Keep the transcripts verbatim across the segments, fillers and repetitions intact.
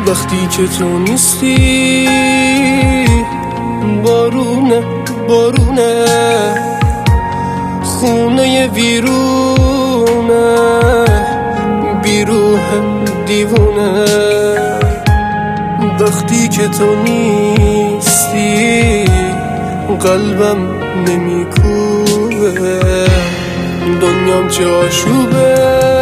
وقتی که تو نیستی بارونه بارونه خونه ویرونه بیروح دیوونه وقتی که تو نیستی قلبم نمیکوبه دنیام چه آشوبه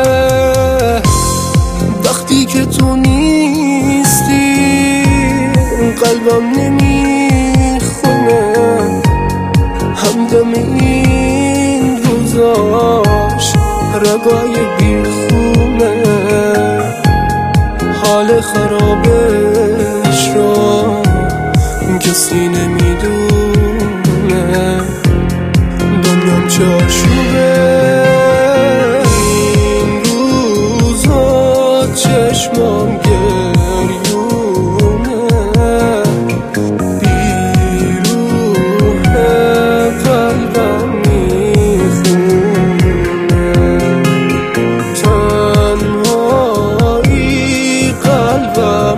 وقتی که تو نیستی قلبم نمیخونه همدم این روزاش رگای بیخونه حال خرابش رو کسی نمیدونه دنیام چه آشوبه این روزا چشمام گریونه بیروح قلبم میخونه تنهایی قلبم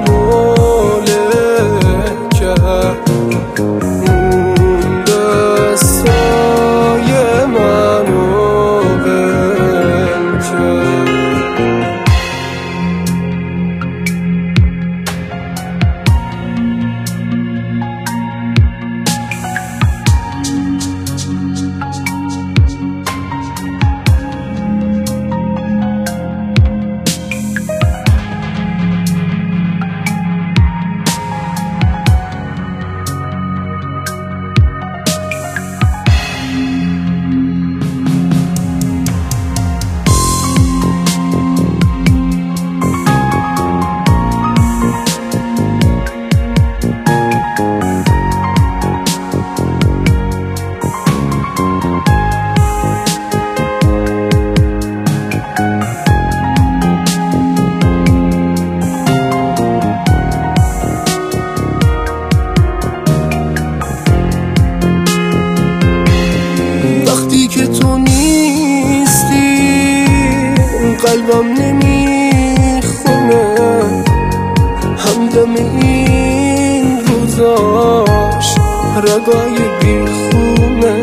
که تو نیستی قلبم نمیخونه همدم این روزاش رگای بیخونه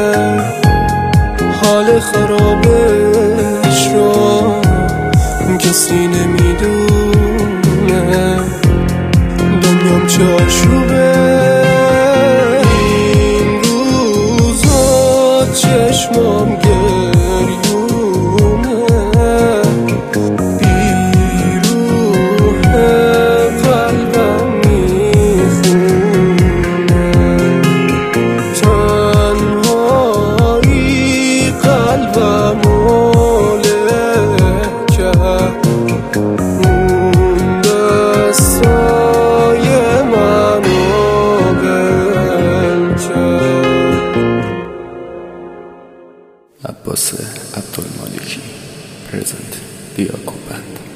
حال خرابش رو کسی نمیدونه دنیام چه آشوبه چشمام گریونه بیروح قلبم میخونه تنهایی قلبم مولکه اون دستای منو بلکه. عباس عبدالمالکی پرزنت دیاکو بند.